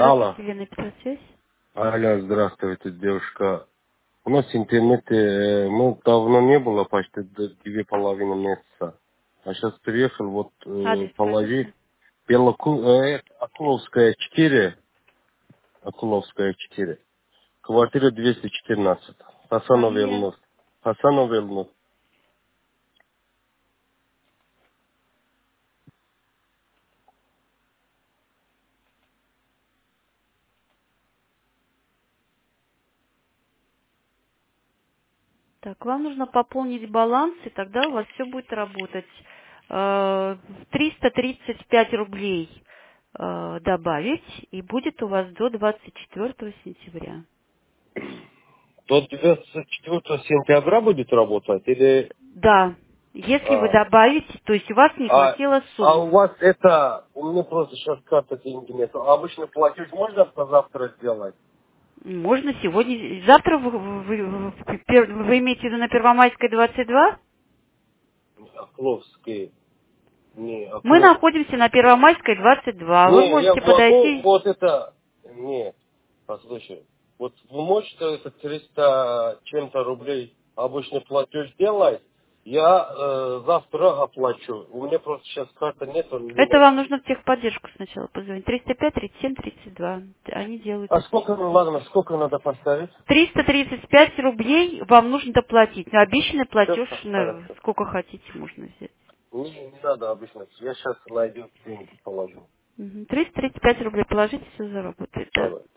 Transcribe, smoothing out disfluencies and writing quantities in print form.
Алло. Здравствуйте, Лена, Петросвязь. Алло, здравствуйте, девушка. У нас интернет, мы давно не было, почти 2,5 месяца. А сейчас приехал, вот Адрес положить. скажите. Акуловская 4. Акуловская 4. Квартира 214. Хасанов Фамилия. Элнур. Хасанов Элнур. Так, вам нужно пополнить баланс, и тогда у вас все будет работать. 335 рублей добавить, и будет у вас до 24 сентября. До 24 сентября будет работать или... Да, если вы А, добавите, то есть у вас не хватило а у суммы. вас это... У меня просто сейчас карта деньги нет. Обычно платеж можно завтра сделать? Можно сегодня, завтра вы имеете в виду на Первомайской 22? Окловский. Не, Мы Оклов. находимся на Первомайской 22. Вы Не, я можете могу подойти. вот это... Не, послушай. Вот вы можете это 300 чем-то рублей обычный платеж делать? Я завтра оплачу. У меня просто сейчас карты нету, Это либо... вам нужно в техподдержку сначала позвонить. 305 37 32. Они делают А это сколько, все. ну ладно, сколько надо поставить? 335 рублей вам нужно доплатить. Но обещанный Все платеж хорошо. сколько хотите можно взять. Не надо обычно. Я сейчас найду деньги, положу. 335 рублей положите, все заработает. Да. Давай.